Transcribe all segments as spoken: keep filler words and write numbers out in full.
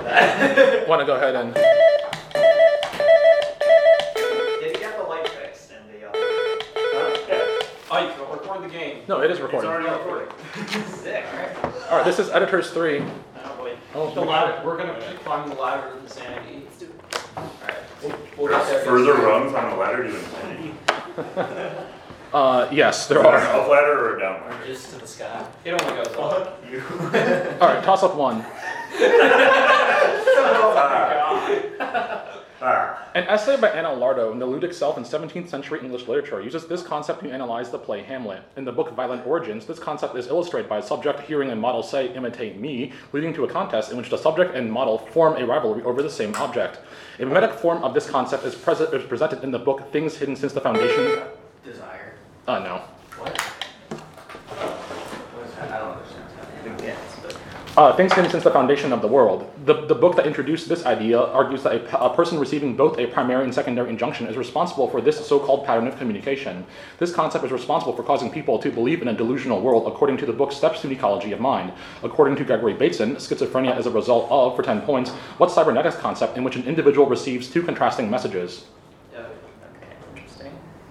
that. Want to go ahead and... Did he get the light fixed in the other? Huh? Yeah. Oh, you can record the game. No, it is It's recording. already recording. Sick, right? All right, this is Editors three. Oh, wait. Oh, The ladder. We're gonna keep climbing the ladder to insanity. Let's do it. Alright. We'll, we'll get There's there. further rungs on the ladder to infinity. Uh, yes, there Is it an are. up ladder or a down ladder? Just to the sky. It only goes up. You. All right, toss up one. Oh my god. Ah. An essay by Anna Lardo in the Ludic Self in seventeenth century English literature uses this concept to analyze the play Hamlet. In the book Violent Origins, this concept is illustrated by a subject hearing a model say, imitate me, leading to a contest in which the subject and model form a rivalry over the same object. A mimetic form of this concept is, pres- is presented in the book Things Hidden Since the Foundation. Desire. Uh, no. What? What is that? I don't understand. Uh, Things Hidden Since the Foundation of the World. The, the book that introduced this idea argues that a, a person receiving both a primary and secondary injunction is responsible for this so-called pattern of communication. This concept is responsible for causing people to believe in a delusional world according to the book Steps to the Ecology of Mind. According to Gregory Bateson, schizophrenia is a result of, for ten points, what cybernetics concept in which an individual receives two contrasting messages. Oh, okay, interesting.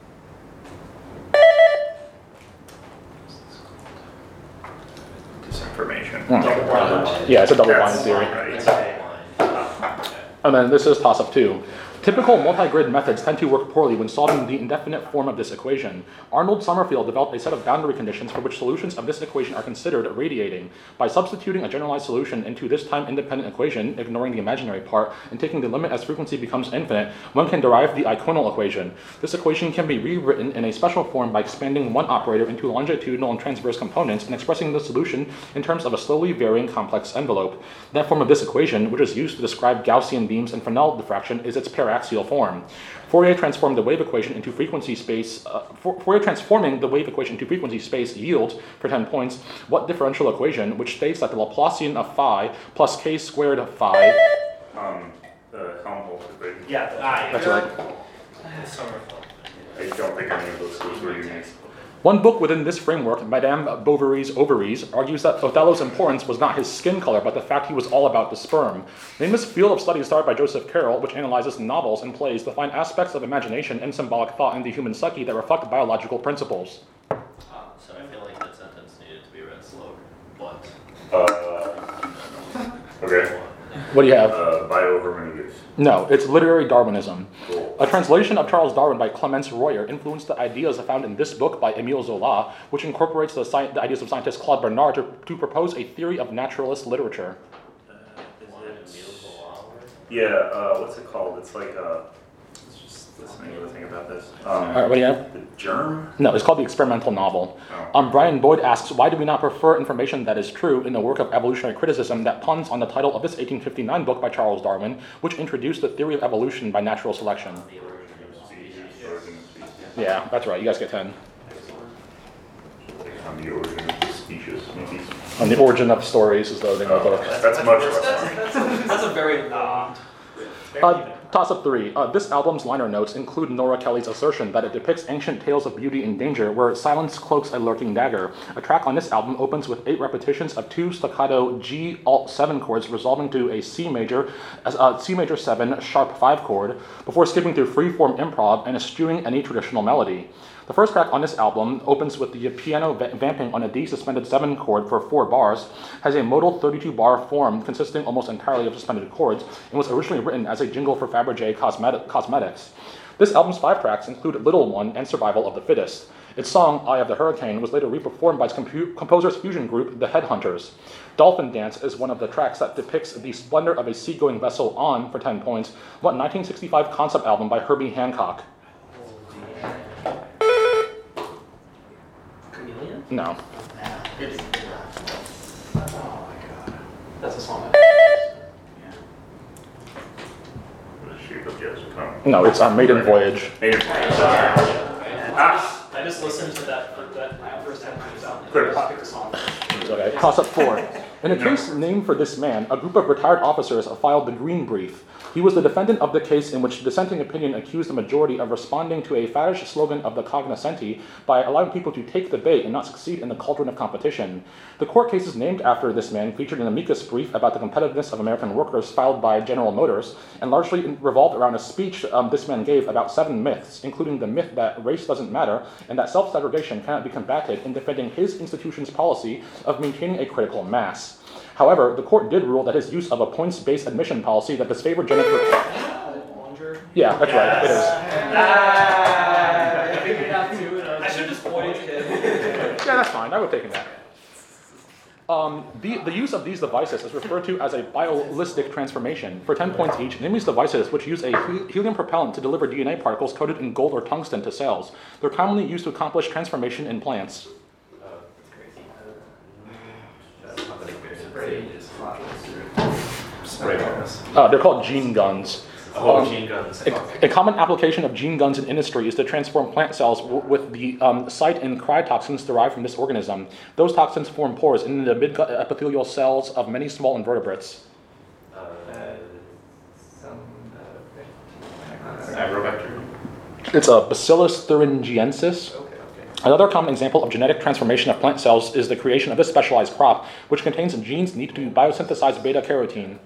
Disinformation. Hmm. Double blind. Yeah, it's a double blind That's theory. right. It's a blind. And then this is toss-up two. Typical multi-grid methods tend to work poorly when solving the indefinite form of this equation. Arnold Sommerfeld developed a set of boundary conditions for which solutions of this equation are considered radiating. By substituting a generalized solution into this time-independent equation, ignoring the imaginary part, and taking the limit as frequency becomes infinite, one can derive the iconal equation. This equation can be rewritten in a special form by expanding one operator into longitudinal and transverse components and expressing the solution in terms of a slowly varying complex envelope. That form of this equation, which is used to describe Gaussian beams and Fresnel diffraction, is its parallax axial form. Fourier transformed the wave equation into frequency space. Uh, Fourier transforming the wave equation into frequency space yields, for ten points, what differential equation, which states that the Laplacian of phi plus k squared of phi. Um, the Helmholtz equation. Yeah, ah, That's yeah. right. Sommerfeld. I don't think any of those schools were used. One book within this framework, Madame Bovary's Ovaries, argues that Othello's importance was not his skin color, but the fact he was all about the sperm. Name this field of study started by Joseph Carroll, which analyzes novels and plays to find aspects of imagination and symbolic thought in the human psyche that reflect biological principles. Uh, so I feel like that sentence needed to be read slower. But. Uh, okay. What do you have? Uh, biohermeneutics. No, it's literary Darwinism. Cool. A translation of Charles Darwin by Clemence Royer influenced the ideas found in this book by Émile Zola, which incorporates the, sci- the ideas of scientist Claude Bernard to, to propose a theory of naturalist literature. Uh, is it... Yeah, uh, what's it called? It's like, uh, let's just listening to the thing about this. Um, All right, what do you have? The germ? No, it's called the experimental novel. Oh. Um, Brian Boyd asks, why do we not prefer information that is true in the work of evolutionary criticism that puns on the title of this eighteen fifty-nine book by Charles Darwin, which introduced the theory of evolution by natural selection? Yeah, that's right. You guys get ten. On the origin of the species, maybe. On the origin of stories is the name of the book. That's much That's, less. that's, that's a very long. Uh, toss up three. Uh, this album's liner notes include Nora Kelly's assertion that it depicts ancient tales of beauty and danger where silence cloaks a lurking dagger. A track on this album opens with eight repetitions of two staccato G alt seven chords resolving to a C major, uh, C major seven sharp five chord, before skipping through freeform improv and eschewing any traditional melody. The first track on this album opens with the piano va- vamping on a D suspended seven chord for four bars, has a modal thirty-two bar form consisting almost entirely of suspended chords, and was originally written as a jingle for Fabergé Cosmetic- Cosmetics. This album's five tracks include Little One and Survival of the Fittest. Its song, Eye of the Hurricane, was later reperformed by its compu- composer's fusion group, The Headhunters. Dolphin Dance is one of the tracks that depicts the splendor of a seagoing vessel on, for ten points, what nineteen sixty-five concept album by Herbie Hancock. Chameleon? No. It's, oh my god. That's a song. The shape of Jazz will come. No, it's on Maiden Voyage. Maiden Voyage. Ah. I just listened to that that first half of the album. Clear. I just picked a song. Okay, toss up four. In a case named for this man, a group of retired officers filed the Green Brief. He was the defendant of the case in which dissenting opinion accused the majority of responding to a faddish slogan of the cognoscenti by allowing people to take the bait and not succeed in the cauldron of competition. The court cases named after this man featured an amicus brief about the competitiveness of American workers filed by General Motors, and largely revolved around a speech um, this man gave about seven myths, including the myth that race doesn't matter and that self-segregation cannot be combated, in defending his institution's policy of maintaining a critical mass. However, the court did rule that his use of a points-based admission policy that disfavored Jennifer... Yeah, that's right, it is. I figured it out too, and I should have just pointed to him. Yeah, that's fine, I would have taken that. Um, the, the use of these devices is referred to as a biolistic transformation. For ten points each, name these devices which use a he- helium propellant to deliver D N A particles coated in gold or tungsten to cells. They're commonly used to accomplish transformation in plants. Spray bombs. Uh, they're called gene guns. Oh, Um, gene guns. A, a common application of gene guns in industry is to transform plant cells w- with the um, site and cryotoxins derived from this organism. Those toxins form pores in the mid-gut epithelial cells of many small invertebrates. Uh, some uh, Agrobacter. It's a Bacillus thuringiensis. Okay, okay. Another common example of genetic transformation of plant cells is the creation of a specialized crop, which contains genes needed to biosynthesize beta-carotene.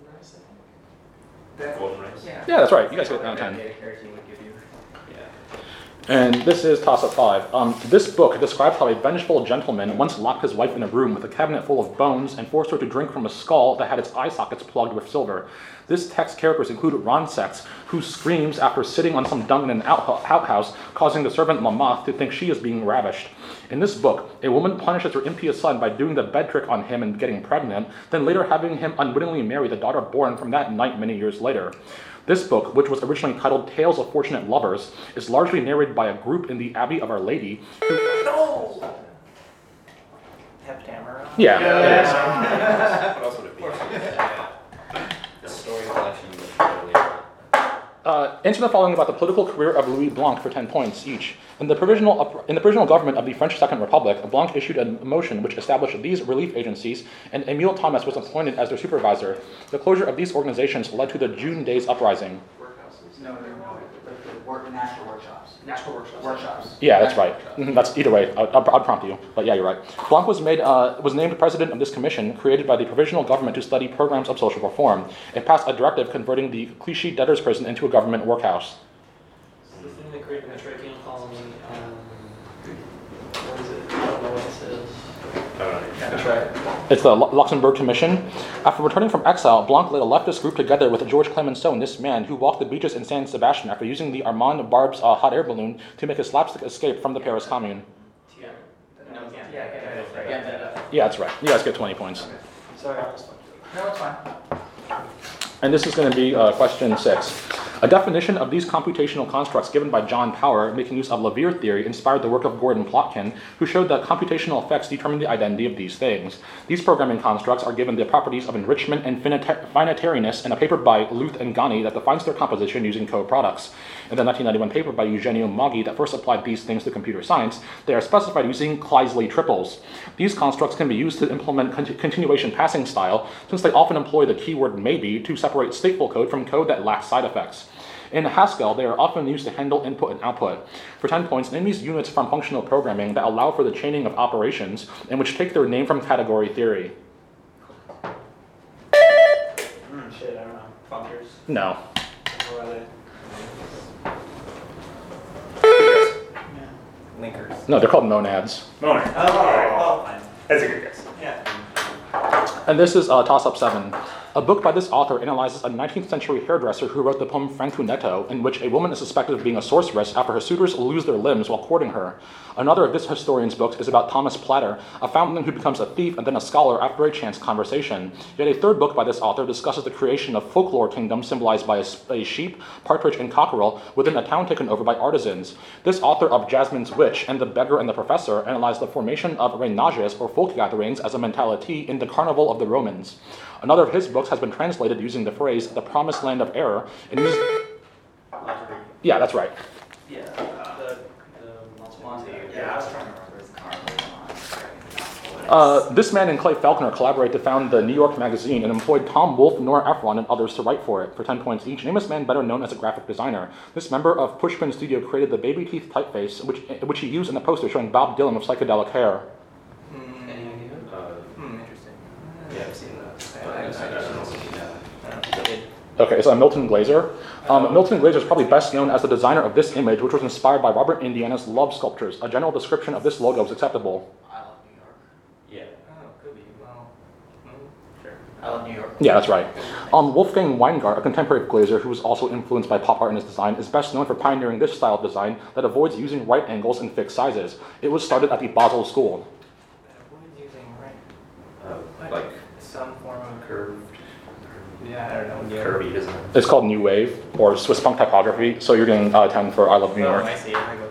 Golden rice. Yeah. Yeah, that's right. You guys get it down ten. Beta-carotene would give you. Yeah. And this is toss-up five. Um, this book describes how a vengeful gentleman once locked his wife in a room with a cabinet full of bones and forced her to drink from a skull that had its eye sockets plugged with silver. This text's characters include Ronsex, who screams after sitting on some dung in an out- outhouse, causing the servant Mamath to think she is being ravished. In this book, a woman punishes her impious son by doing the bed trick on him and getting pregnant, then later having him unwittingly marry the daughter born from that night many years later. This book, which was originally titled Tales of Fortunate Lovers, is largely narrated by a group in the Abbey of Our Lady who... No! Heptamera? Yeah, it is. What else would it be? The story collection was really Uh, answer the following about the political career of Louis Blanc for ten points each. In the provisional in the provisional government of the French Second Republic, Blanc issued a motion which established these relief agencies, and Emile Thomas was appointed as their supervisor. The closure of these organizations led to the June Days Uprising. Workhouses. No, no, no, the, the work, national workshops. National workshops. Workshops. Yeah, that's right. Mhm, That's either way. I'll, I'll, I'll prompt you, but yeah, you're right. Blanc was made uh, was named president of this commission, created by the provisional government to study programs of social reform. It passed a directive converting the Clichy debtors' prison into a government workhouse. The thing they created in the Trachean colony, um, what is it? I don't know what this is. That's right. It's the Lu- Luxembourg Commission. After returning from exile, Blanc led a leftist group together with Georges Clemenceau and this man, who walked the beaches in San Sebastian after using the Armand Barb's uh, hot air balloon to make a slapstick escape from the Paris Commune. Yeah. No, Yeah, yeah. yeah, yeah, that's right. Yeah, that, uh, Yeah, that's right. You guys get twenty points. Sorry, I almost went to it. No, it's fine. And this is going to be uh, question six. A definition of these computational constructs given by John Power, making use of Leverrier theory, inspired the work of Gordon Plotkin, who showed that computational effects determine the identity of these things. These programming constructs are given the properties of enrichment and finita- finitariness in a paper by Luth and Ghani that defines their composition using co-products. In the nineteen ninety-one paper by Eugenio Moggi that first applied these things to computer science, they are specified using Kleisli triples. These constructs can be used to implement con- continuation passing style, since they often employ the keyword maybe to separate stateful code from code that lacks side effects. In Haskell, they are often used to handle input and output. For ten points, name these units from functional programming that allow for the chaining of operations and which take their name from category theory. Mm, shit, I don't know. Functors? No. What are they? Yeah. Linkers. No, they're called monads. Monad. Oh, well, fine. That's a good guess. Yeah. And this is uh, Toss-Up seven. A book by this author analyzes a nineteenth century hairdresser who wrote the poem Frantunetto, in which a woman is suspected of being a sorceress after her suitors lose their limbs while courting her. Another of this historian's books is about Thomas Platter, a fountainman who becomes a thief and then a scholar after a chance conversation. Yet a third book by this author discusses the creation of folklore kingdoms symbolized by a, a sheep, partridge, and cockerel within a town taken over by artisans. This author of Jasmine's Witch and The Beggar and the Professor analyzed the formation of reinages, or folk gatherings, as a mentality in the Carnival of the Romans. Another of his books has been translated using the phrase the promised land of error and uses... Yeah, that's right. Yeah. Uh, The, the Monty. Monty. Yeah, I was trying to remember his carnival. Uh, this man and Clay Falconer collaborated to found the New York Magazine and employed Tom Wolfe, Nora Ephron, and others to write for it. For ten points each, name this man better known as a graphic designer. This member of Pushpin Studio created the baby teeth typeface, which which he used in the poster showing Bob Dylan with psychedelic hair. Mm, any idea? Uh, Hmm, interesting. yeah, I've seen that. I- I- I- Okay, so Milton Glaser. Um, Milton Glaser is probably best known as the designer of this image, which was inspired by Robert Indiana's Love Sculptures. A general description of this logo is acceptable. I love New York. Yeah. Oh, could be. Well, mm, sure. I love New York. Yeah, that's right. Um, Wolfgang Weingart, a contemporary of Glaser who was also influenced by pop art in his design, is best known for pioneering this style of design that avoids using right angles and fixed sizes. It was started at the Basel School. What is using, right? Uh, like Some form of curved, Yeah, I don't know. Yeah. curvy, isn't it? It's called New Wave, or Swiss punk typography, so you're getting uh, ten for I Love New Oh, York. I see. I go.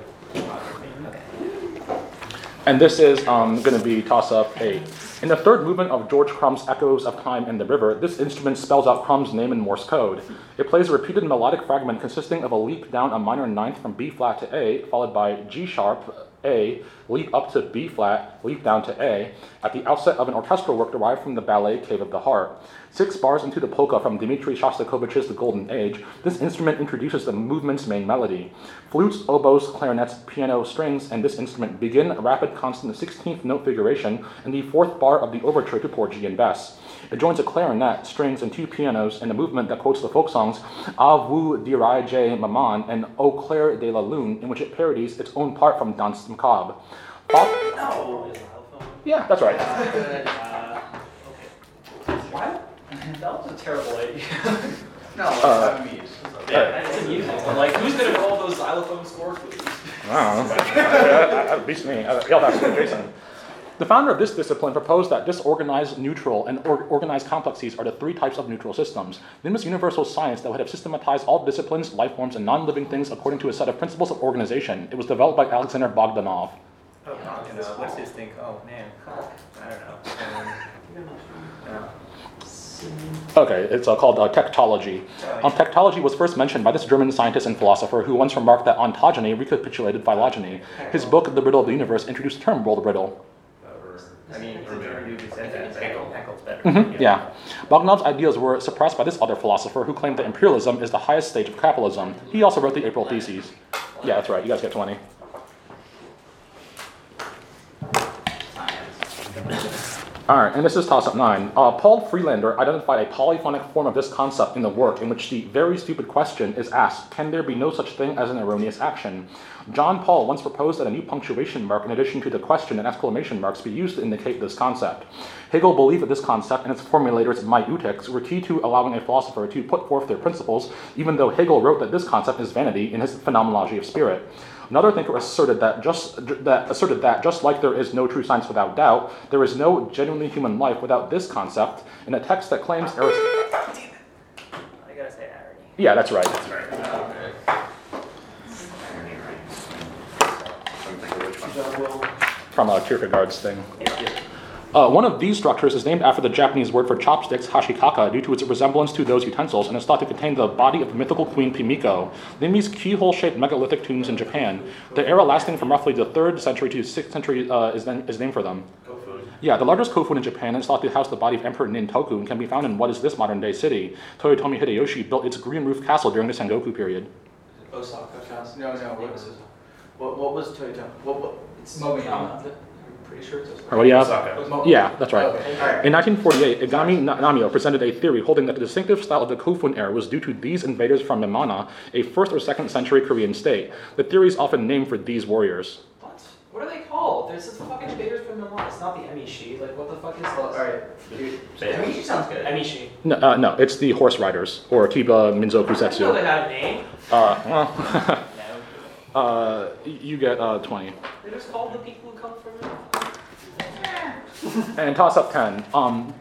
Okay. And this is um, going to be toss-up eight. In the third movement of George Crumb's Echoes of Time and the River, this instrument spells out Crumb's name in Morse code. It plays a repeated melodic fragment consisting of a leap down a minor ninth from B flat to A, followed by G sharp, A, leap up to B flat, leap down to A, at the outset of an orchestral work derived from the ballet Cave of the Heart. Six bars into the polka from Dmitri Shostakovich's The Golden Age, this instrument introduces the movement's main melody. Flutes, oboes, clarinets, piano, strings, and this instrument begin a rapid constant sixteenth note figuration in the fourth bar of the overture to Porgy and Bess. It joins a clarinet, strings, and two pianos in a movement that quotes the folk songs A vous dirai-je maman and Au clair de la lune, in which it parodies its own part from Danse Macabre. Pop- No. yeah, that's right. Uh, okay. What? That was a terrible idea. No, Uh, I mean, Yeah, it's amusing. But like, who's gonna roll those xylophone scores with these? I don't know. that, that beats me. Uh, You'll have to Jason. The founder of this discipline proposed that disorganized, neutral, and or- organized complexes are the three types of neutral systems. Then was universal science that would have systematized all disciplines, life forms, and non-living things according to a set of principles of organization. It was developed by Alexander Bogdanov. Oh, you know, what's his thing? Oh man, I don't know. Um, no. Okay, it's uh, called uh, techtology. Um, techtology was first mentioned by this German scientist and philosopher who once remarked that ontogeny recapitulated phylogeny. His book, The Riddle of the Universe, introduced the term world riddle. I mean, it's a German dude who said that. Hegel. Hegel's better. Mm-hmm, yeah. Bogdanov's ideas were suppressed by this other philosopher who claimed that imperialism is the highest stage of capitalism. He also wrote the April Theses. Yeah, that's right. You guys get twenty. All right, and this is toss-up nine. Uh, Paul Freelander identified a polyphonic form of this concept in the work in which the very stupid question is asked, can there be no such thing as an erroneous action? John Paul once proposed that a new punctuation mark in addition to the question and exclamation marks be used to indicate this concept. Hegel believed that this concept and its formulators, maiutics, were key to allowing a philosopher to put forth their principles, even though Hegel wrote that this concept is vanity in his Phenomenology of Spirit. Another thinker asserted that just that asserted that just like there is no true science without doubt, there is no genuinely human life without this concept. In a text that claims Aristotle. I gotta say irony. Yeah, that's right. That's right. John Will. From uh, Kierkegaard's thing. Uh, one of these structures is named after the Japanese word for chopsticks, hashikaka, due to its resemblance to those utensils, and is thought to contain the body of the mythical queen Pimiko. Name these keyhole-shaped megalithic tombs in Japan. The era lasting from roughly the third century to sixth century uh, is, then, is named for them. Kofu. Yeah, the largest kofu in Japan is thought to house the body of Emperor Nintoku and can be found in what is this modern-day city. Toyotomi Hideyoshi built its green-roofed castle during the Sengoku period. Osaka Castle. No, no, what was What, what was Toyota? What, what? It's Momoyama. I'm pretty sure it's Osaka. Or what do you have? Osaka. Mo- Yeah, that's right. Okay, all right. In nineteen forty-eight, Igami Na- Namio presented a theory holding that the distinctive style of the Kofun era was due to these invaders from Mimana, a first or second century Korean state. The theory is often named for these warriors. What? What are they called? There's this fucking invaders from Milan. It's not the Emishi. Like, what the fuck is this? Well, alright, dude. Yeah. I mean, she sounds good. Emishi. No, uh, no, it's the horse riders, or Tiba Minzoku I know they Setsu. had a name. Uh, well, No. uh, you get uh, twenty. They're just called the people who come from it. And toss up ten. Um,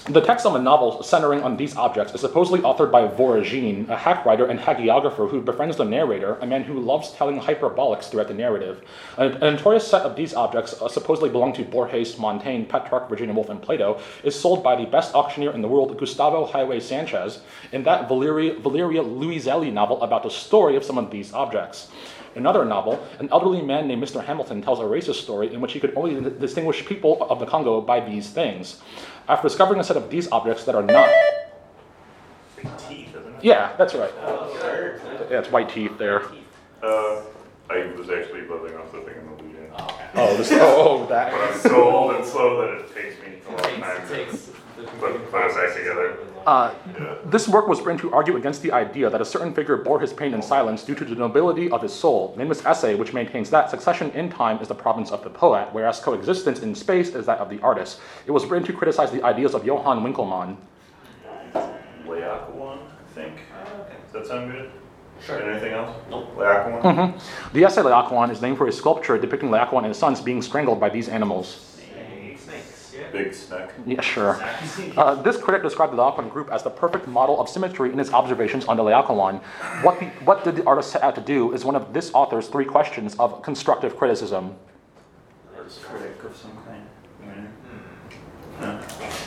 The text of a novel centering on these objects is supposedly authored by Voragine, a hack writer and hagiographer who befriends the narrator, a man who loves telling hyperbolics throughout the narrative. A, a notorious set of these objects, uh, supposedly belonging to Borges, Montaigne, Petrarch, Virginia Woolf, and Plato, is sold by the best auctioneer in the world, Gustavo Highway Sanchez, in that Valeria, Valeria Luiselli novel about the story of some of these objects. In another novel, an elderly man named Mister Hamilton tells a racist story in which he could only distinguish people of the Congo by these things. After discovering a set of these objects that are not... Big teeth, isn't it? Yeah, that's right. Oh, sure. Yeah, it's white teeth there. Uh, I was actually buzzing off the thing in the lead in. Oh, okay. Oh, this, oh, oh, But that. I'm so old and slow that it takes me a long It time takes, to it takes the put, put it back together. Uh, Yeah. this work was written to argue against the idea that a certain figure bore his pain in silence due to the nobility of his soul. Name this essay, which maintains that succession in time is the province of the poet, whereas coexistence in space is that of the artist. It was written to criticize the ideas of Johann Winkelmann. Laocoon, I think. Does that sound good? Sure. Anything else? Nope. Laocoon? Mhm. The essay Laocoon is named for a sculpture depicting Laocoon and his sons being strangled by these animals. Snakes. Yeah. Big snack. Yeah, sure. Uh, this critic described the Laocoon group as the perfect model of symmetry in his observations on the Laocoon. What, the, what did the artist set out to do is one of this author's three questions of constructive criticism. Critic of some kind. Yeah.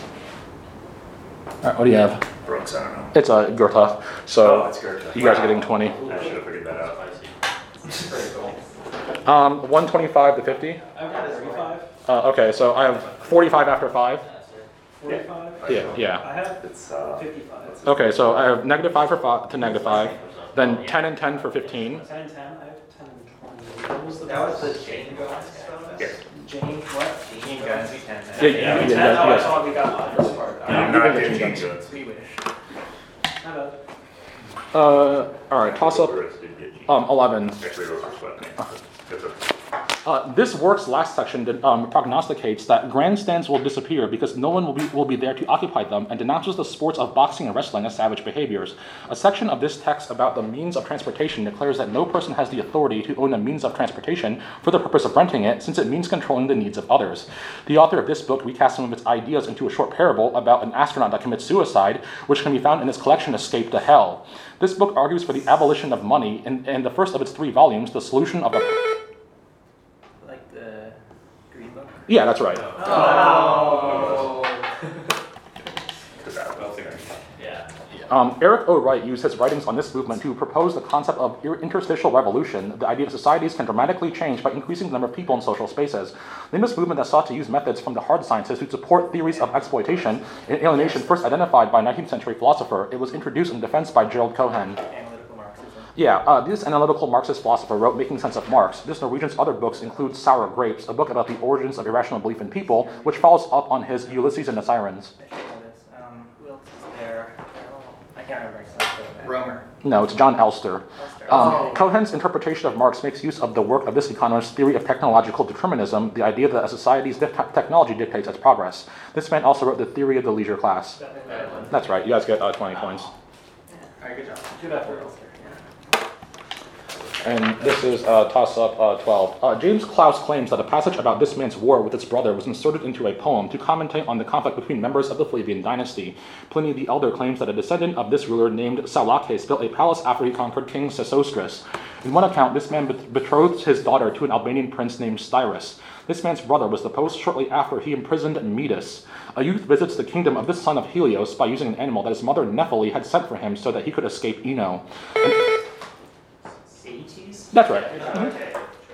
All right, what do you have? Brooks, I don't know. It's a Goethe, Oh, so it's Goethe. you guys are getting twenty. I should have figured that out. Pretty cool. Um, one twenty-five to fifty. I've got a thirty-five. Uh, okay, so I have forty-five after five. forty-five? Yeah, yeah. I have It's, uh, fifty-five. Okay, so I have negative five for five to negative five, then ten and ten for fifteen. ten and ten, I have ten and twenty. What was the That was first? the Jane guys. Yeah. Jane, what? Jane guys, we can. Yeah, Yeah, yeah, ten, yeah, oh, I yeah. saw we got the first part. I'm you not can get getting Gene Guns. guns. We wish. Not bad. Uh, all right, toss up Rest did get Gene. um, eleven. Actually, those are sweating. It's a- Uh, this work's last section did, um, prognosticates that grandstands will disappear because no one will be, will be there to occupy them and denounces the sports of boxing and wrestling as savage behaviors. A section of this text about the means of transportation declares that no person has the authority to own a means of transportation for the purpose of renting it, since it means controlling the needs of others. The author of this book recasts some of its ideas into a short parable about an astronaut that commits suicide, which can be found in his collection Escape to Hell. This book argues for the abolition of money in, in the first of its three volumes, The Solution of the... Like the green book. Yeah, that's right. Oh. Yeah. Um, Eric O. Wright used his writings on this movement to propose the concept of interstitial revolution, the idea that societies can dramatically change by increasing the number of people in social spaces. In this movement that sought to use methods from the hard sciences to support theories of exploitation and alienation first identified by a nineteenth century philosopher, it was introduced in defense by Gerald Cohen. Analytical Marxism. Yeah, uh, this analytical Marxist philosopher wrote Making Sense of Marx. This Norwegian's other books include Sour Grapes, a book about the origins of irrational belief in people, which follows up on his Ulysses and the Sirens. I should know this. Um, who else is there? I can't remember exactly. Romer. No, it's John Elster. Elster. Um, Oh. Cohen's interpretation of Marx makes use of the work of this economist's theory of technological determinism, the idea that a society's dif- technology dictates its progress. This man also wrote the theory of the leisure class. That's right, you guys get uh, twenty points. Alright, good job. Good effort. Elster, yeah. And this is uh, toss-up uh, twelve. Uh, James Klaus claims that a passage about this man's war with its brother was inserted into a poem to commentate on the conflict between members of the Flavian dynasty. Pliny the Elder claims that a descendant of this ruler named Saulaces built a palace after he conquered King Sesostris. In one account, this man bet- betrothed his daughter to an Albanian prince named Styrus. This man's brother was deposed shortly after he imprisoned Medas. A youth visits the kingdom of this son of Helios by using an animal that his mother Nephele had sent for him so that he could escape Eno. And- eighties? that's right. Okay.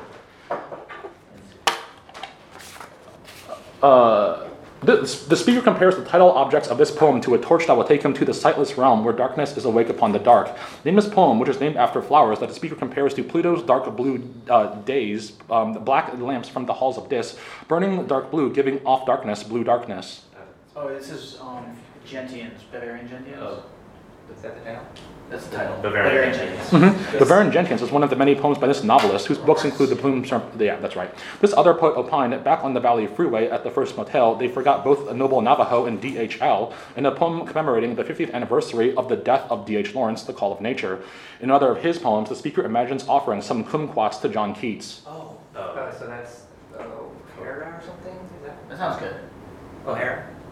Uh, the, the speaker compares the title objects of this poem to a torch that will take him to the sightless realm where darkness is awake upon the dark. Name this poem, which is named after flowers that the speaker compares to Pluto's dark blue uh, days, um, the black lamps from the halls of Dis, burning dark blue, giving off darkness, blue darkness. Oh, this is um, Gentians, Bavarian Gentians. Oh. Is that the title? That's the title. Bavarian Gentians. Mm-hmm. The Baron Jenkins is one of the many poems by this novelist, whose books include the Plume... Yeah, that's right. This other poet opined, back on the Valley Freeway at the first motel, they forgot both a noble Navajo and D H L in a poem commemorating the fiftieth anniversary of the death of D H Lawrence, The Call of Nature. In another of his poems, the speaker imagines offering some kumquats to John Keats. Oh. Oh. Oh, so that's uh, O'Hara or something? Is that? That sounds good. O'Hara.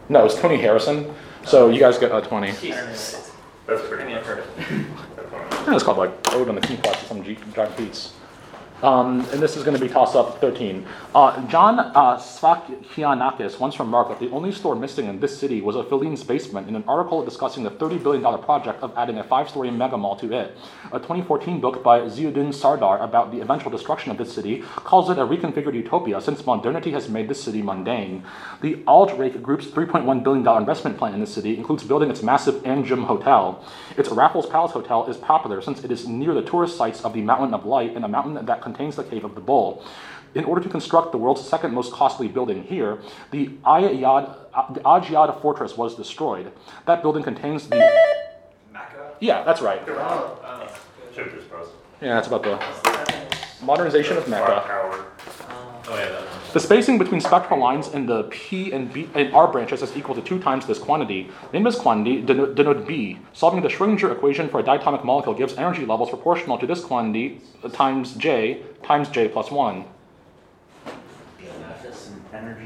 No, it's Tony Harrison. So you guys get a twenty. Jesus. That's I pretty mean, I've much. heard it. Yeah, it's called like Ode on the Teapot to some G- giant beats. Um, and this is going to be toss up thirteen. Uh, John uh, Svakianakis once remarked that the only store missing in this city was a Filine's basement in an article discussing the thirty billion dollars project of adding a five-story mega mall to it. A twenty fourteen book by Ziauddin Sardar about the eventual destruction of this city calls it a reconfigured utopia since modernity has made this city mundane. The Aldrake Group's three point one billion dollars investment plan in the city includes building its massive Anjum Hotel. Its Raffles Palace Hotel is popular since it is near the tourist sites of the Mountain of Light and a mountain that contains the Cave of the Bull. In order to construct the world's second most costly building here, the Ayad, the Ajiad Fortress was destroyed. That building contains the... Mecca? Yeah, that's right. Oh, oh. Should have just posted. Yeah, that's about the That thing is- modernization of Clock Mecca. tower. Um, Oh yeah, that The spacing between spectral lines in the P and B and R branches is equal to two times this quantity. Name this quantity deno- denote B. Solving the Schrödinger equation for a diatomic molecule gives energy levels proportional to this quantity times J times J plus one. Just some energy.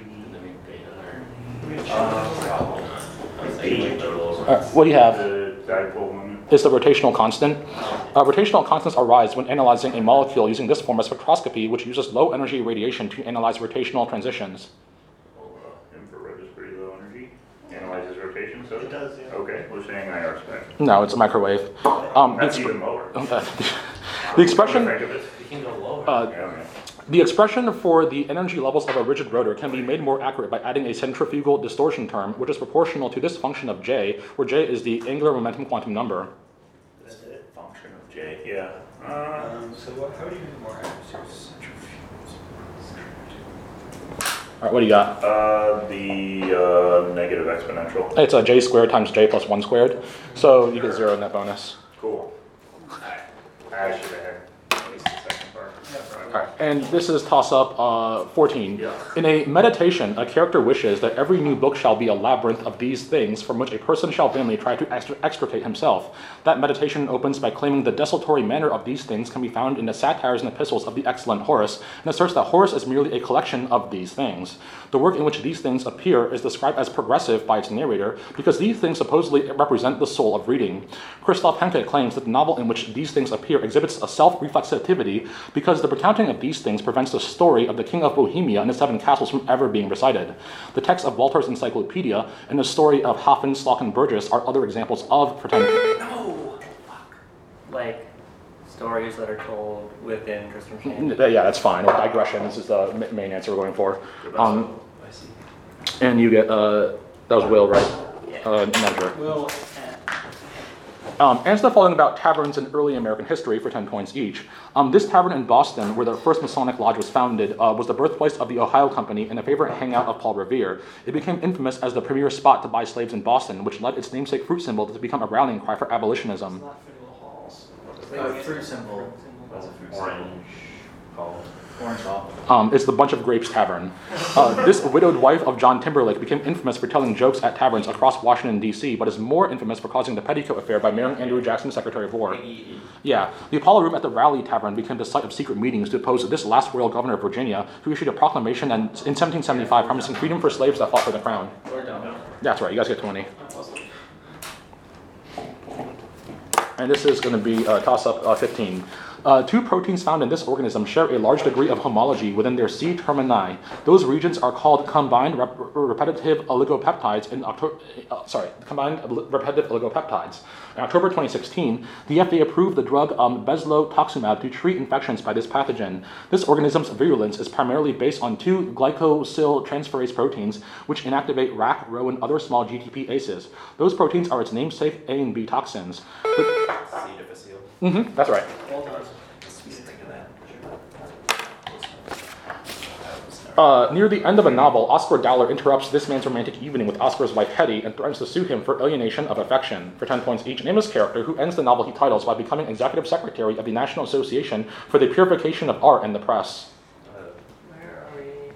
Uh, what do you have? The dipole moment. Is the rotational constant. Uh, rotational constants arise when analyzing a molecule using this form of spectroscopy, which uses low energy radiation to analyze rotational transitions. Well, uh, infrared is pretty low energy. Analyzes rotation, so It does, yeah. Okay, we're saying I R spec. No, it's a microwave. Um, the, That's exp- even lower. the expression. Think of it. you can go lower. Uh, Yeah, okay. The expression for the energy levels of a rigid rotor can be made more accurate by adding a centrifugal distortion term, which is proportional to this function of J, where J is the angular momentum quantum number. That's it. Function of J. Yeah. Uh, Um, so what, how do you do more accuracy? All right, what do you got? uh, the uh, negative exponential. It's a J squared times J plus one squared, so you get zero in that bonus. Cool. I should have had at least the second part. All right, and this is toss-up uh, fourteen. Yeah. In a meditation, a character wishes that every new book shall be a labyrinth of these things from which a person shall vainly try to extra- extricate himself. That meditation opens by claiming the desultory manner of these things can be found in the satires and epistles of the excellent Horace, and asserts that Horace is merely a collection of these things. The work in which these things appear is described as progressive by its narrator because these things supposedly represent the soul of reading. Christoph Henke claims that the novel in which these things appear exhibits a self-reflexivity because the recounting of these things prevents the story of the King of Bohemia and the Seven Castles from ever being recited. The text of Walter's Encyclopedia and the story of Hafen, Slock, and Burgess are other examples of pretend. No! Like stories that are told within Tristram Shandy. Yeah, that's fine. Or digressions is the ma- main answer we're going for. Um, I see. and you get, uh, that was Will, right? Yeah. Uh, measure. Will, Um, answer the following about taverns in early American history for ten points each. Um, this tavern in Boston, where the first Masonic Lodge was founded, uh, was the birthplace of the Ohio Company and a favorite hangout of Paul Revere. It became infamous as the premier spot to buy slaves in Boston, which led its namesake fruit symbol to become a rallying cry for abolitionism. not Fiddle Halls. Uh, fruit symbol. Orange. Called. Orange Hall. Um, it's the Bunch of Grapes Tavern. Uh, this widowed wife of John Timberlake became infamous for telling jokes at taverns across Washington, D C, but is more infamous for causing the Petticoat Affair by marrying Andrew Jackson, Secretary of War. Yeah, the Apollo Room at the Raleigh Tavern became the site of secret meetings to oppose this last royal governor of Virginia, who issued a proclamation in seventeen seventy-five promising freedom for slaves that fought for the crown. We're done. That's right, you guys get twenty. And this is going to be uh, toss-up uh, fifteen. Uh, two proteins found in this organism share a large degree of homology within their C termini. Those regions are called combined rep- repetitive oligopeptides in October. Uh, sorry, combined repetitive oligopeptides. In October twenty sixteen, the F D A approved the drug um, bezlotoxumab to treat infections by this pathogen. This organism's virulence is primarily based on two glycosyltransferase proteins, which inactivate R A C, R O, and other small G T P aces. Those proteins are its namesake A and B toxins. But, C difficile. mm-hmm, that's right. Well done. Think of that. Uh, near the end of a novel, Oscar Dowler interrupts this man's romantic evening with Oscar's wife Hetty and threatens to sue him for alienation of affection. For ten points each, name his character who ends the novel he titles by becoming executive secretary of the National Association for the Purification of Art and the Press. Uh, Where are we?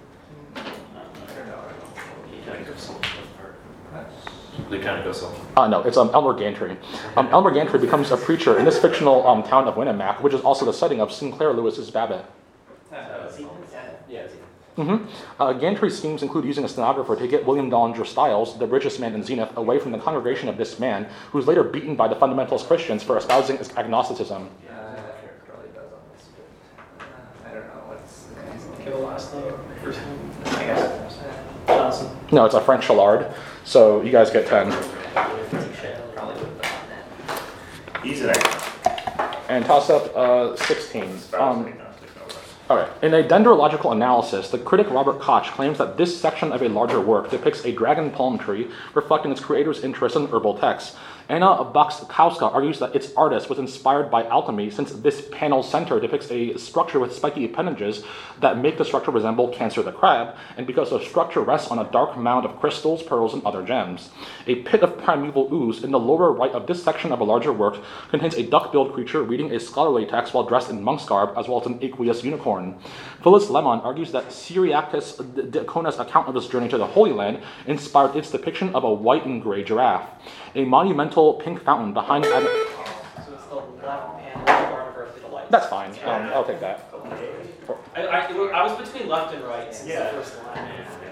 Lieutenant Gosel. Lieutenant Gosel. Uh, no, it's um, Elmer Gantry. Um, Elmer Gantry becomes a preacher in this fictional um, town of Winnemac, which is also the setting of Sinclair Lewis's Babbitt. Uh, yeah, it's Mm-hmm. Uh, gantry schemes include using a stenographer to get William Dollinger Stiles, the richest man in Zenith, away from the congregation of this man, who was later beaten by the fundamentalist Christians for espousing agnosticism. Uh, it probably does on this, but uh, I don't know what's the guy's name. Give a last name. First name. I guess it's Johnson. No, it's a French Challard, so you guys get ten. probably would have been on that. He's an expert. And toss up uh, sixteen. Um, Espousing agnostic, no less. Okay. In a dendrological analysis, the critic Robert Koch claims that this section of a larger work depicts a dragon palm tree, reflecting its creator's interest in herbal texts. Anna Bakskowska argues that its artist was inspired by alchemy, since this panel center depicts a structure with spiky appendages that make the structure resemble Cancer the crab, and because the structure rests on a dark mound of crystals, pearls, and other gems. A pit of primeval ooze in the lower right of this section of a larger work contains a duck-billed creature reading a scholarly text while dressed in monk's garb, as well as an aqueous unicorn. Phyllis Lemon argues that Cyriacus Diacona's account of his journey to the Holy Land inspired its depiction of a white and gray giraffe. A monumental pink fountain behind... Ad- So it's the left panel part of Earthly Delights. That's fine. Um, I'll take that. I, I, I was between left and right since Yeah. the first line.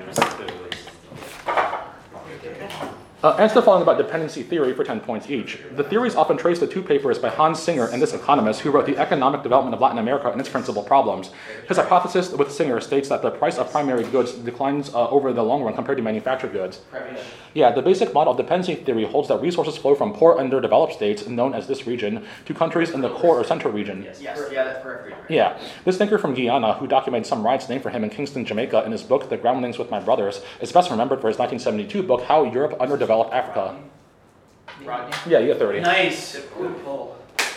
Uh, answer the following about dependency theory for ten points each. The theories often trace to two papers by Hans Singer and this economist who wrote The Economic Development of Latin America and Its Principal Problems. His hypothesis with Singer states that the price of primary goods declines uh, over the long run compared to manufactured goods. Yeah, the basic model of dependency theory holds that resources flow from poor underdeveloped states, known as this region, to countries in the core or central region. Yes, yeah, that's perfect. Yeah, this thinker from Guyana, who documented some riots named for him in Kingston, Jamaica, in his book, The Groundlings with My Brothers, is best remembered for his nineteen seventy-two book, How Europe Underdeveloped Africa. Rodney? Yeah, you get thirty. Nice. Good pull.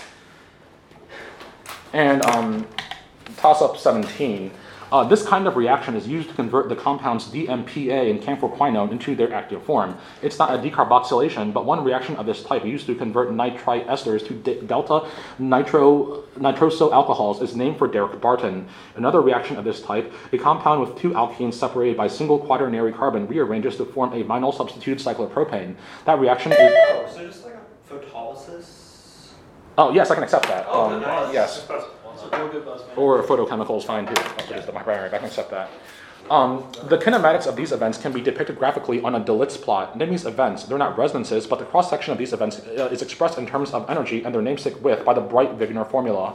And um, toss up seventeen. Uh, this kind of reaction is used to convert the compounds D M P A and camphorquinone into their active form. It's not a decarboxylation, but one reaction of this type used to convert nitrite esters to de- delta nitro nitroso alcohols is named for Derek Barton. Another reaction of this type, a compound with two alkenes separated by single quaternary carbon, rearranges to form a vinyl substituted cyclopropane. That reaction is... Oh, so just like a photolysis? Oh, yes, I can accept that. Oh, Um, nice. yes. So real good buzz, man. Or photochemical is fine too. I'll just my primary, I can accept that. Um, the kinematics of these events can be depicted graphically on a de Litz plot. Name these events. They're not resonances, but the cross-section of these events uh, is expressed in terms of energy and their namesake width by the Bright-Wigner formula.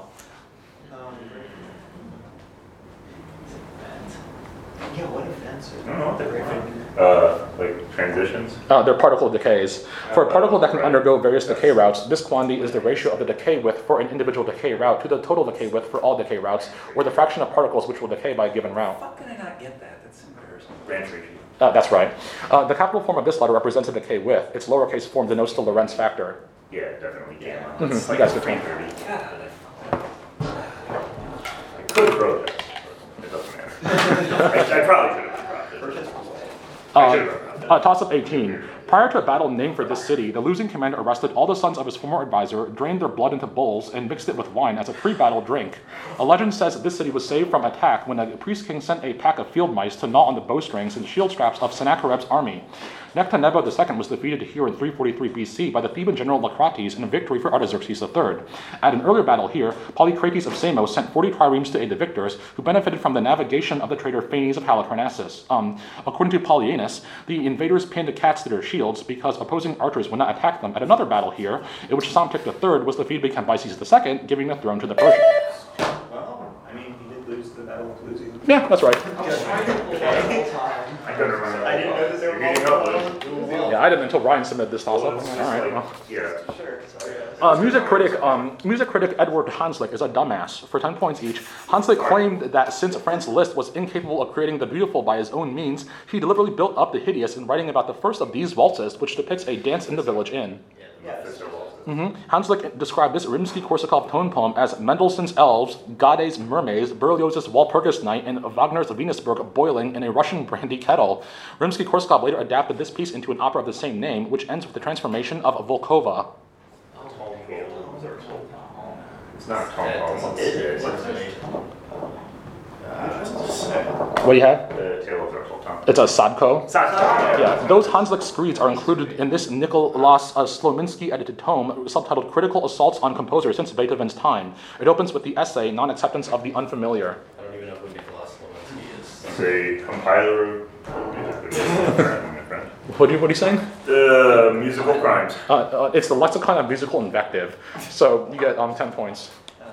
Yeah, what events I don't know are what they're Uh, like transitions. Uh, they're particle decays. For a particle that can Right. undergo various decay routes, this quantity is the ratio of the decay width for an individual decay route to the total decay width for all decay routes, or the fraction of particles which will decay by a given route. How can I not get that? That's embarrassing. Branch ratio. Uh, that's right. Uh, the capital form of this letter represents a decay width. Its lowercase form denotes the Lorentz factor. Yeah, definitely gamma. Mhm, It's you like guys get three one. thirty. I could have wrote this. It doesn't matter. I, I probably could have brought this. I should have brought this. Uh, toss up eighteen. Prior to a battle named for this city, the losing commander arrested all the sons of his former advisor, drained their blood into bowls, and mixed it with wine as a pre-battle drink. A legend says that this city was saved from attack when a priest king sent a pack of field mice to gnaw on the bowstrings and shield straps of Sennacherib's army. Nectanebo the Second was defeated here in three forty-three B C by the Theban general Lacrates in a victory for Artaxerxes the Third. At an earlier battle here, Polycrates of Samos sent forty triremes to aid the victors, who benefited from the navigation of the traitor Phanes of Halicarnassus. Um, according to Polyaenus, the invaders pinned cats to their shields because opposing archers would not attack them. At another battle here, in which Psamtik the Third was defeated by Cambyses the Second, giving the throne to the Persians. Well, I mean, he did lose the battle of losing. Yeah, that's right. I was trying to pull that the whole time. I couldn't remember. I didn't know that they were You're getting all- up, Luke. Yeah, I didn't until Ryan submitted this toss Well, up. it's All just right. like- Well. Yeah. Sure, sorry. Uh, music critic, um, music critic Edward Hanslick is a dumbass. For ten points each, Hanslick claimed that since Franz Liszt was incapable of creating the beautiful by his own means, he deliberately built up the hideous in writing about the first of these waltzes, which depicts a dance in the village inn. Mephisto waltzes. Mm-hmm. Hanslick described this Rimsky-Korsakov tone poem as Mendelssohn's Elves, Gade's Mermaids, Berlioz's Walpurgis Night, and Wagner's Venusberg boiling in a Russian brandy kettle. Rimsky-Korsakov later adapted this piece into an opera of the same name, which ends with the transformation of Volkova. It's not Tom Holmes. It's What do you have? the Tale of Drexel Tom. It's a Sadko. It's not Tom. Yeah, those Hanslick screeds are included in this Nicholas uh, Slominski edited tome subtitled Critical Assaults on Composers Since Beethoven's Time. It opens with the essay Non-Acceptance of the Unfamiliar. I don't even know who Nicholas Slominski is. say compiler of my friend. What, do you, what are you saying? Uh, musical crimes. Uh, uh, it's the lexicon of musical invective. So you get um, ten points.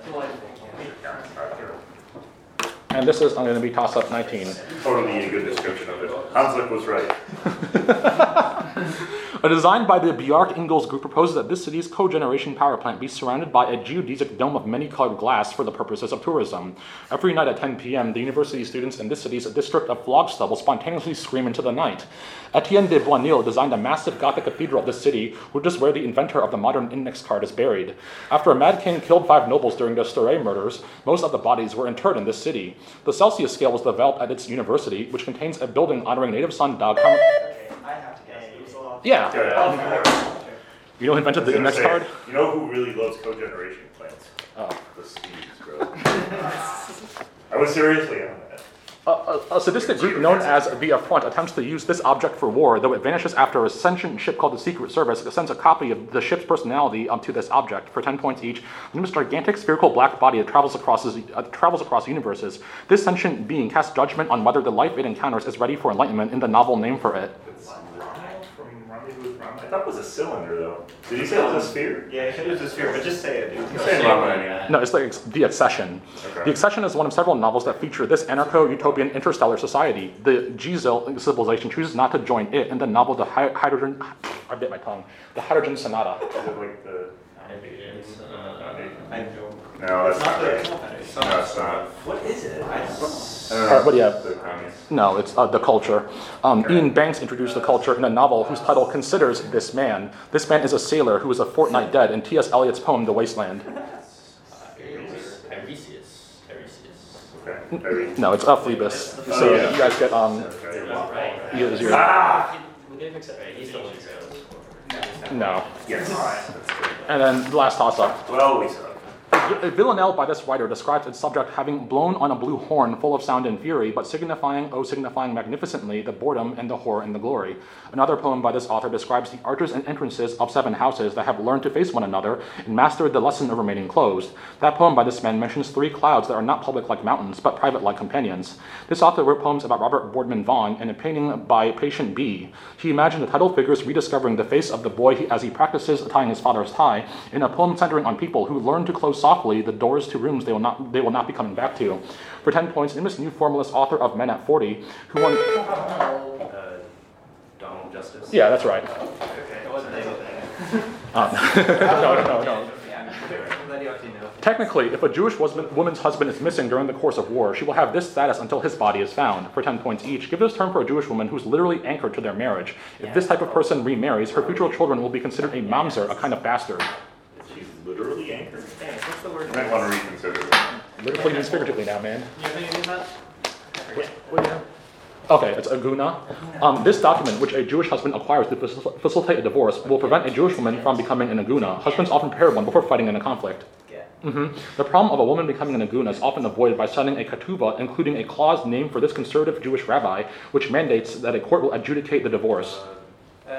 And this is, I'm going to be toss up nineteen. Totally a good description of it. Hanslick was right. A design by the Bjarke Ingels Group proposes that this city's cogeneration power plant be surrounded by a geodesic dome of many-colored glass for the purposes of tourism. Every night at ten p.m., the university students in this city's district of Flogstad will spontaneously scream into the night. Etienne de Boisnil designed a massive Gothic cathedral of this city, which is where the inventor of the modern index card is buried. After a mad king killed five nobles during the Storey murders, most of the bodies were interred in this city. The Celsius scale was developed at its university, which contains a building honoring native son Dag Hammer. Okay, I have to guess. It was a lot. Yeah. Yeah, yeah. You know who invented the I was index gonna card? say, you know who really loves cogeneration plants? Oh. The Steves, bro. I was seriously on that. A, a, a sadistic group known as the Affront attempts to use this object for war, though it vanishes after a sentient ship called the Secret Service sends a copy of the ship's personality um, to this object for ten points each. In this gigantic spherical black body that travels across, uh, travels across universes, this sentient being casts judgment on whether the life it encounters is ready for enlightenment in the novel name for it. It's Ronald from Rendezvous with Ronald. I thought it was a cylinder, though. Did he say it was a sphere? Yeah, it was a sphere, but just say it, dude. Say Ronald anyway. No, it's like the Accession. Okay. The Accession is one of several novels that feature this anarcho-utopian interstellar society. The G-Zil civilization chooses not to join it in the novel The Hy- Hydrogen... I bit my tongue. The Hydrogen Sonata. Is it like the... It's, uh, No, that's not right. it's No, it's not. What is it? I I don't Alright, know. what do you have? The commies. No, it's uh, The Culture. Um, Ian Banks introduced The Culture in a novel whose title considers This Man. This man is a sailor who is a fortnight dead in T S Eliot's poem The Wasteland. Tiresias. Tiresias. Okay. Maybe. No, it's uh, Phoebus. Oh, So yeah. you guys get... um. Okay. Right. You, is your, Ah! We didn't fix it right. He's the one who goes. no. Yes. That's good. And then the last toss-up. Well, we suck. A villanelle by this writer describes its subject having blown on a blue horn full of sound and fury, but signifying, oh signifying magnificently, the boredom and the horror and the glory. Another poem by this author describes the arches and entrances of seven houses that have learned to face one another and mastered the lesson of remaining closed. That poem by this man mentions three clouds that are not public like mountains, but private like companions. This author wrote poems about Robert Boardman Vaughan and a painting by Patient B. He imagined the title figures rediscovering the face of the boy he, as he practices tying his father's tie, in a poem centering on people who learn to close softly the doors to rooms they will not they will not be coming back to. For ten points, in this new formalist author of Men at forty, who won... Uh, Donald Justice. Yeah, that's right. Okay, it wasn't anything. Um, no, no, no, no. I'm glad you actually know. Technically, if a Jewish husband, woman's husband is missing during the course of war, she will have this status until his body is found. For ten points each, give this term for a Jewish woman who's literally anchored to their marriage. If this type of person remarries, her future children will be considered a mamzer, a kind of bastard. She's literally anchored. Thanks. What's the word? You might want to reconsider that. Literally means figuratively now, man. You have anything in that? What do you have? Okay, it's a guna. Um, this document, which a Jewish husband acquires to facil- facilitate a divorce, will prevent a Jewish woman from becoming an aguna. Husbands often prepare one before fighting in a conflict. Yeah. Mm-hmm. The problem of a woman becoming an aguna is often avoided by signing a ketubah, including a clause named for this conservative Jewish rabbi, which mandates that a court will adjudicate the divorce. Um,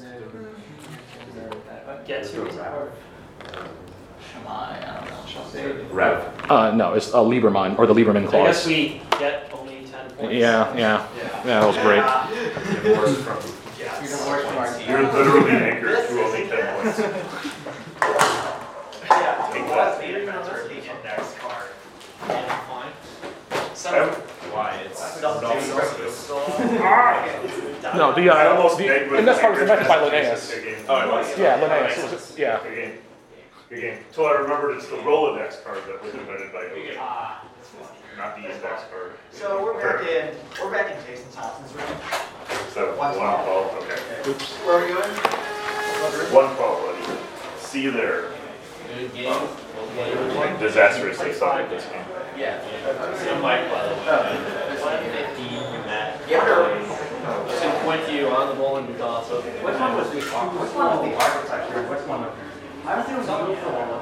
Get to it. Shemai, I don't know. Rev. Uh, no, it's a Lieberman, or the Lieberman I guess clause. we get only ten points. Yeah, yeah, yeah, that was great. Divorced from. You're divorced from our team. You're literally anchored to only ten points. Yeah. Take What's that. the index index card? Yeah, fine. I- Why? It's Celsius. No, the, I uh, almost the begged with index card was anchored invented by as a Linnaeus. good game. Oh, it was? Yeah, Linnaeus. It was, yeah. Good game. Good game. Until I remembered it's the Rolodex card that was invented by Hogan, Ah. not the index card. So we're back in, we're back in Jason Thompson's room. So, one twelve, okay. Oops. Where are we going? One twelve, buddy. See you there. Good game. I disastrously suck at this game. Yeah. So Mike, by the way. one fifteen from that. Yeah. So point to you on the bowling toss. Which one was the, which one was the architecture? Which one? I don't think it was the